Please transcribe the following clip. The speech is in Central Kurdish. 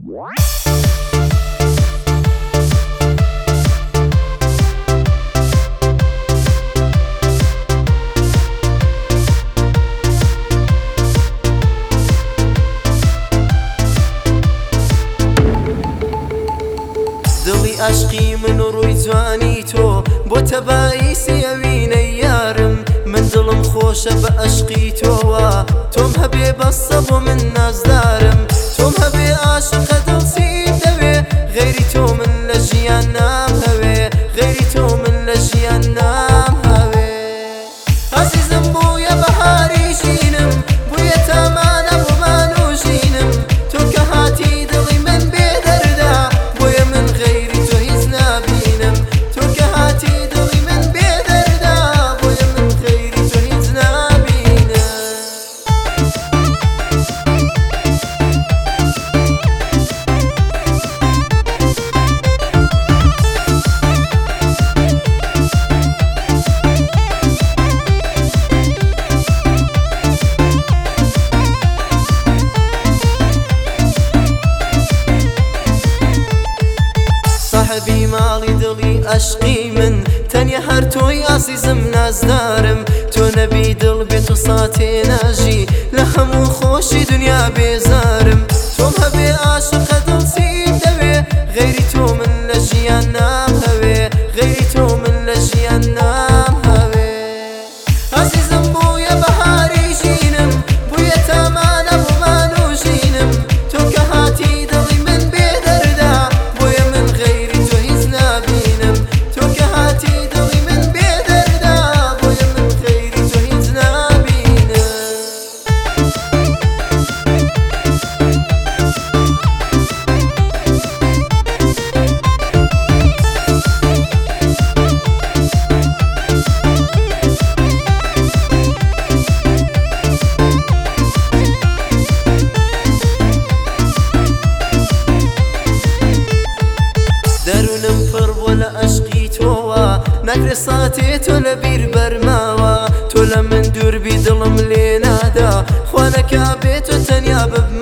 دڵی عاشقی من و ڕووی جوانی تۆ بۆ تەبایی سێوینەی یارم من دڵم خۆشە بە عاشقی تۆوە تۆم هەبێ بەستە بۆ من نازدارم تۆم هەبێ عاشقە دڵسیم دەوێ غەیری تۆ من لە ژیان نام هەوێ غەیری تۆ من لە ژیان نام هەوێ عەزیزم بوویە بەهاری ژینم بوویە تامانە بۆمان و ژینم تۆ کە هاتی دڵی من بێ دەردا بۆیە من غەیری تۆ هیچ نابینم تۆ کە هاتی دڵی من بێ دەردا بۆیە من غەیری تۆ هیچ نابینم صاحبی ماڵی دڵی عاشقی من تەنیا هەر تۆی عەزیزم نازدارم تۆ نەبی دڵ بێت و ساتێ ناژی لە هەموو خۆشی دنیا بێزارم تۆم هەبێ عاشقە دڵسیم دەوێ غەیری تۆ من لە ژیان نام هەوێ غەیری تۆ من لە ژیان نام هەوێ عەزیزم بوویە بەهاری ژینم بوویە تامانە بۆمان و ژینم تۆ کە هاتی دڵی من بێ دەردا بۆیە من غەیری تۆ هیچ نابینم تۆ کە هاتی دڵی من بێ دەردا بۆیە من غەیری تۆ هیچ نابینم دەروونم پڕ بووە لە عاشقی تۆوە ناکرێ ساتێ تۆ لە بیر بەرماوە تۆ لە من دووربی دڵم لێ نادا خوا نەکا بێت تۆ تەنیا ببمە